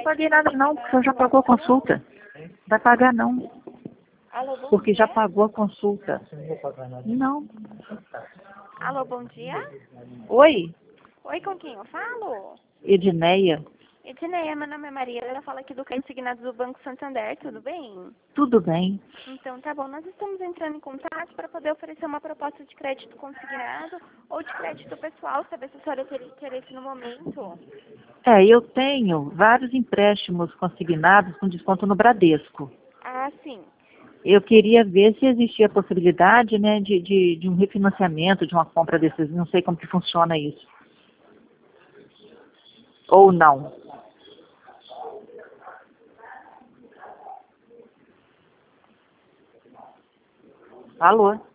paguei nada não, porque o senhor já pagou a consulta. Vai pagar não, Alô, bom porque dia. já pagou a consulta. Não. Alô, bom dia. Oi, Oi, com quem eu falo? Edneia. Edneia, meu nome é Maria. Ela fala aqui do crédito signado do Banco Santander, tudo bem? Tudo bem? Então, tá bom. Nós estamos entrando em contato para poder oferecer uma proposta de crédito consignado ou de crédito pessoal, saber se a senhora teria interesse no momento. Eu tenho vários empréstimos consignados com desconto no Bradesco. Ah, sim. Eu queria ver se existia a possibilidade, né, de um refinanciamento, de uma compra desses, não sei como que funciona isso. Ou não. Alô?